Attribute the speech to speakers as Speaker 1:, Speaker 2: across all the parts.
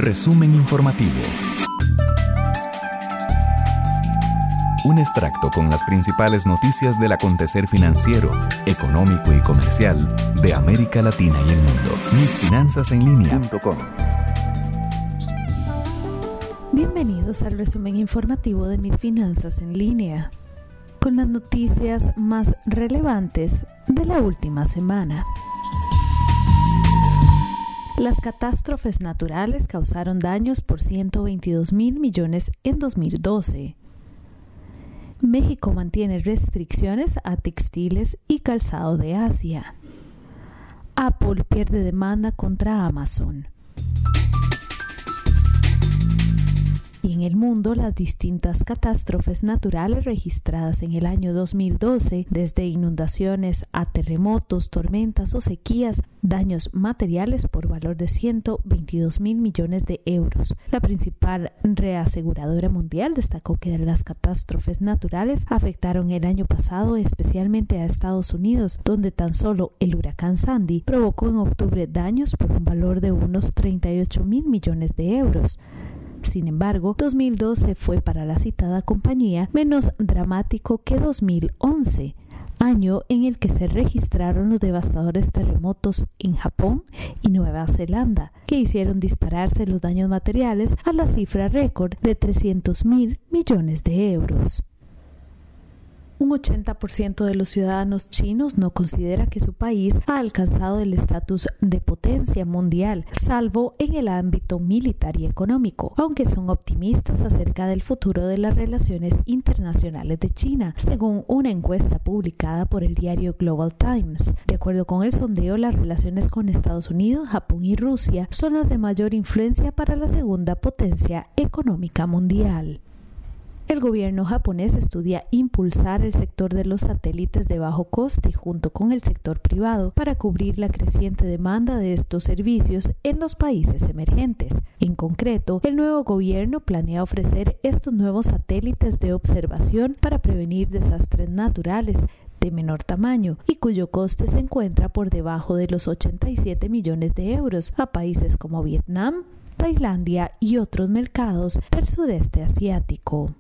Speaker 1: Resumen informativo. Un extracto con las principales noticias del acontecer financiero, económico y comercial de América Latina y el mundo. Misfinanzasenlinea.com.
Speaker 2: Bienvenidos al resumen informativo de Mis Finanzas en Línea, con las noticias más relevantes de la última semana. Las catástrofes naturales causaron daños por 122.000 millones en 2012. México mantiene restricciones a textiles y calzado de Asia. Apple pierde demanda contra Amazon. Y en el mundo, las distintas catástrofes naturales registradas en el año 2012, desde inundaciones a terremotos, tormentas o sequías, daños materiales por valor de 122.000 millones de euros. La principal reaseguradora mundial destacó que las catástrofes naturales afectaron el año pasado especialmente a Estados Unidos, donde tan solo el huracán Sandy provocó en octubre daños por un valor de unos 38.000 millones de euros. Sin embargo, 2012 fue para la citada compañía menos dramático que 2011, año en el que se registraron los devastadores terremotos en Japón y Nueva Zelanda, que hicieron dispararse los daños materiales a la cifra récord de 300.000 millones de euros. Un 80% de los ciudadanos chinos no considera que su país ha alcanzado el estatus de potencia mundial, salvo en el ámbito militar y económico, aunque son optimistas acerca del futuro de las relaciones internacionales de China, según una encuesta publicada por el diario Global Times. De acuerdo con el sondeo, las relaciones con Estados Unidos, Japón y Rusia son las de mayor influencia para la segunda potencia económica mundial. El gobierno japonés estudia impulsar el sector de los satélites de bajo coste junto con el sector privado para cubrir la creciente demanda de estos servicios en los países emergentes. En concreto, el nuevo gobierno planea ofrecer estos nuevos satélites de observación para prevenir desastres naturales de menor tamaño y cuyo coste se encuentra por debajo de los 87 millones de euros a países como Vietnam, Tailandia y otros mercados del sudeste asiático.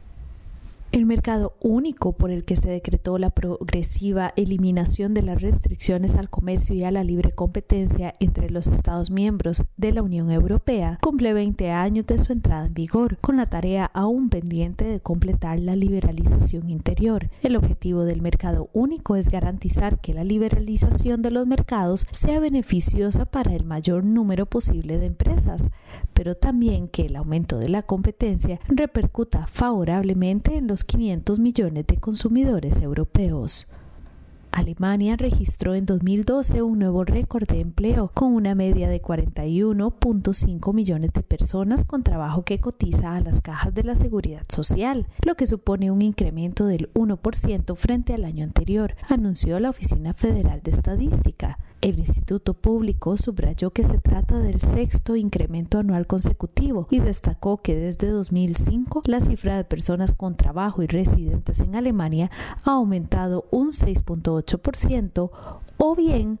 Speaker 2: El mercado único por el que se decretó la progresiva eliminación de las restricciones al comercio y a la libre competencia entre los Estados miembros de la Unión Europea cumple 20 años de su entrada en vigor, con la tarea aún pendiente de completar la liberalización interior. El objetivo del mercado único es garantizar que la liberalización de los mercados sea beneficiosa para el mayor número posible de empresas, pero también que el aumento de la competencia repercuta favorablemente en los 500 millones de consumidores europeos. Alemania registró en 2012 un nuevo récord de empleo, con una media de 41.5 millones de personas con trabajo que cotiza a las cajas de la Seguridad Social, lo que supone un incremento del 1% frente al año anterior, anunció la Oficina Federal de Estadística. El Instituto Público subrayó que se trata del sexto incremento anual consecutivo y destacó que desde 2005 la cifra de personas con trabajo y residentes en Alemania ha aumentado un 6.8% o bien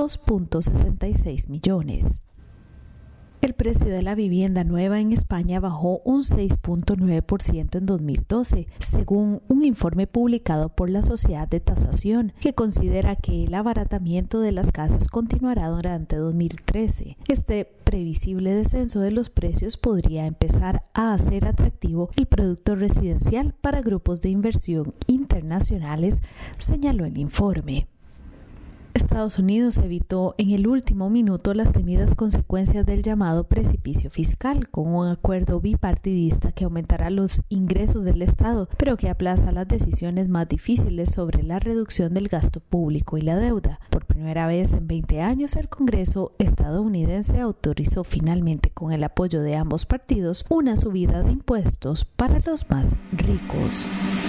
Speaker 2: 2.66 millones. El precio de la vivienda nueva en España bajó un 6.9% en 2012, según un informe publicado por la Sociedad de Tasación, que considera que el abaratamiento de las casas continuará durante 2013. Este previsible descenso de los precios podría empezar a hacer atractivo el producto residencial para grupos de inversión internacionales, señaló el informe. Estados Unidos evitó en el último minuto las temidas consecuencias del llamado precipicio fiscal, con un acuerdo bipartidista que aumentará los ingresos del Estado, pero que aplaza las decisiones más difíciles sobre la reducción del gasto público y la deuda. Por primera vez en 20 años, el Congreso estadounidense autorizó finalmente, con el apoyo de ambos partidos, una subida de impuestos para los más ricos.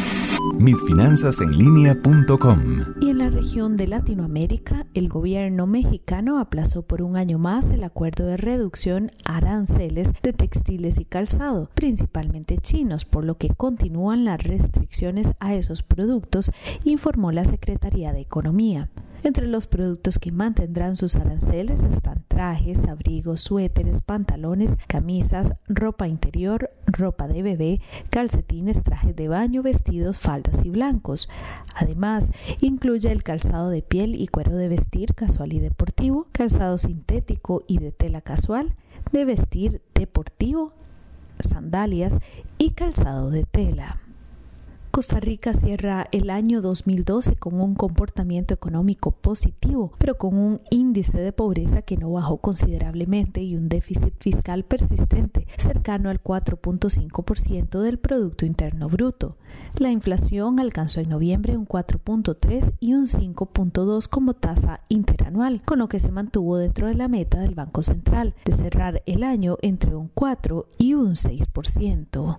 Speaker 1: Misfinanzasenlinea.com.
Speaker 2: Y en la región de Latinoamérica, el gobierno mexicano aplazó por un año más el acuerdo de reducción a aranceles de textiles y calzado, principalmente chinos, por lo que continúan las restricciones a esos productos, informó la Secretaría de Economía. Entre los productos que mantendrán sus aranceles están trajes, abrigos, suéteres, pantalones, camisas, ropa interior, ropa de bebé, calcetines, trajes de baño, vestidos, faldas y blancos. Además, incluye el calzado de piel y cuero de vestir casual y deportivo, calzado sintético y de tela casual, de vestir deportivo, sandalias y calzado de tela. Costa Rica cierra el año 2012 con un comportamiento económico positivo, pero con un índice de pobreza que no bajó considerablemente y un déficit fiscal persistente, cercano al 4.5% del Producto Interno Bruto. La inflación alcanzó en noviembre un 4.3 y un 5.2 como tasa interanual, con lo que se mantuvo dentro de la meta del Banco Central de cerrar el año entre un 4 y un 6%.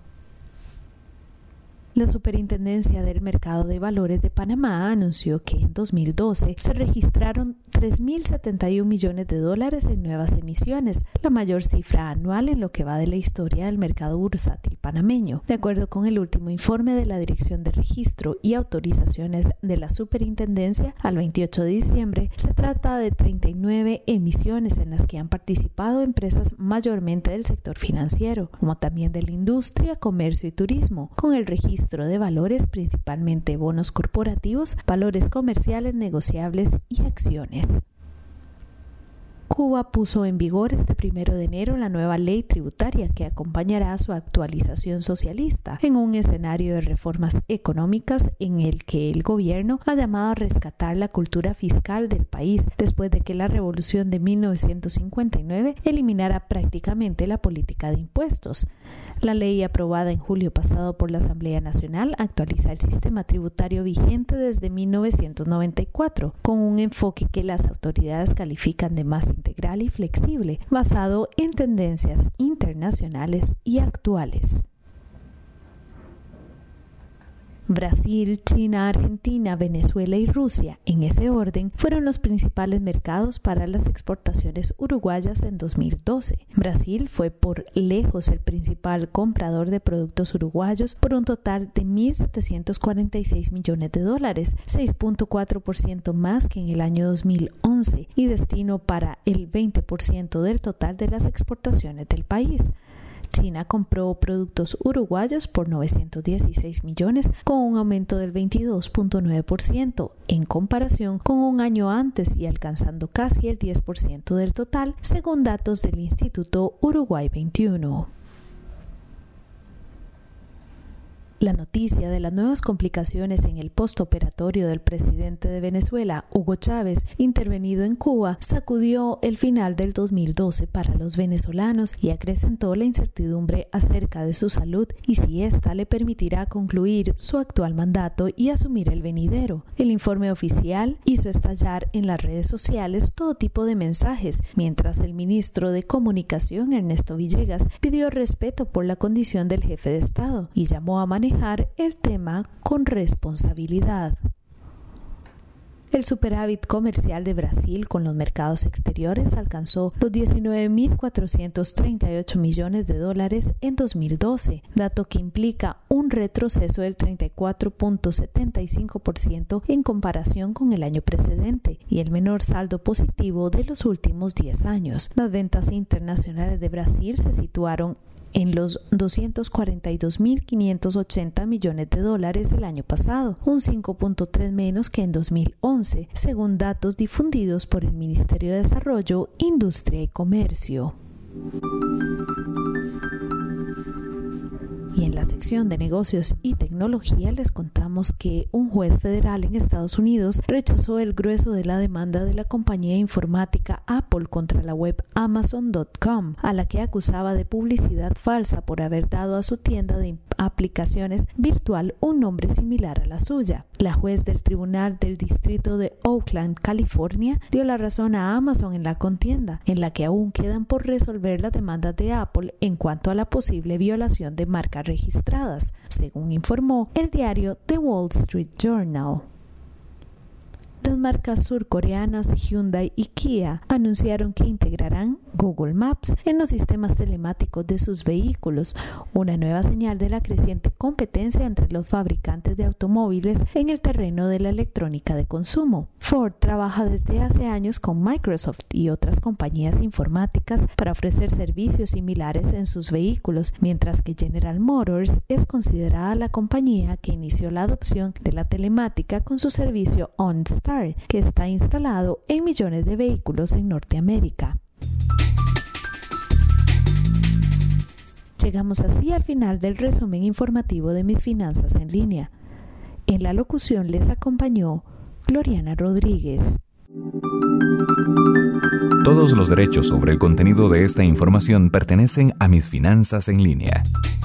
Speaker 2: La Superintendencia del Mercado de Valores de Panamá anunció que en 2012 se registraron $3.071 millones en nuevas emisiones, la mayor cifra anual en lo que va de la historia del mercado bursátil panameño. De acuerdo con el último informe de la Dirección de Registro y Autorizaciones de la Superintendencia, al 28 de diciembre, se trata de 39 emisiones en las que han participado empresas mayormente del sector financiero, como también de la industria, comercio y turismo, con el registro de valores, principalmente bonos corporativos, valores comerciales negociables y acciones. Cuba puso en vigor este 1 de enero la nueva ley tributaria que acompañará a su actualización socialista en un escenario de reformas económicas en el que el gobierno ha llamado a rescatar la cultura fiscal del país después de que la revolución de 1959 eliminara prácticamente la política de impuestos. La ley aprobada en julio pasado por la Asamblea Nacional actualiza el sistema tributario vigente desde 1994 con un enfoque que las autoridades califican de más integral y flexible, basado en tendencias internacionales y actuales. Brasil, China, Argentina, Venezuela y Rusia, en ese orden, fueron los principales mercados para las exportaciones uruguayas en 2012. Brasil fue por lejos el principal comprador de productos uruguayos por un total de $1.746 millones, 6.4% más que en el año 2011 y destino para el 20% del total de las exportaciones del país. China compró productos uruguayos por $916 millones, con un aumento del 22.9% en comparación con un año antes y alcanzando casi el 10% del total, según datos del Instituto Uruguay 21. La noticia de las nuevas complicaciones en el postoperatorio del presidente de Venezuela, Hugo Chávez, intervenido en Cuba, sacudió el final del 2012 para los venezolanos y acrecentó la incertidumbre acerca de su salud y si ésta le permitirá concluir su actual mandato y asumir el venidero. El informe oficial hizo estallar en las redes sociales todo tipo de mensajes, mientras el ministro de Comunicación, Ernesto Villegas, pidió respeto por la condición del jefe de Estado y llamó a manejar el tema con responsabilidad. El superávit comercial de Brasil con los mercados exteriores alcanzó los $19.438 millones en 2012, dato que implica un retroceso del 34.75% en comparación con el año precedente y el menor saldo positivo de los últimos 10 años. Las ventas internacionales de Brasil se situaron en los $242.580 millones el año pasado, un 5.3 menos que en 2011, según datos difundidos por el Ministerio de Desarrollo, Industria y Comercio. Y en la sección de negocios y tecnología les contamos que un juez federal en Estados Unidos rechazó el grueso de la demanda de la compañía informática Apple contra la web Amazon.com, a la que acusaba de publicidad falsa por haber dado a su tienda de aplicaciones virtual un nombre similar a la suya. La juez del Tribunal del Distrito de Oakland, California, dio la razón a Amazon en la contienda, en la que aún quedan por resolver las demandas de Apple en cuanto a la posible violación de marcas registradas, según informó el diario The Wall Street Journal. Las marcas surcoreanas Hyundai y Kia anunciaron que integrarán Google Maps en los sistemas telemáticos de sus vehículos, una nueva señal de la creciente competencia entre los fabricantes de automóviles en el terreno de la electrónica de consumo. Ford trabaja desde hace años con Microsoft y otras compañías informáticas para ofrecer servicios similares en sus vehículos, mientras que General Motors es considerada la compañía que inició la adopción de la telemática con su servicio OnStar, que está instalado en millones de vehículos en Norteamérica. Llegamos así al final del resumen informativo de Mis Finanzas en Línea. En la locución les acompañó Gloriana Rodríguez.
Speaker 1: Todos los derechos sobre el contenido de esta información pertenecen a Mis Finanzas en Línea.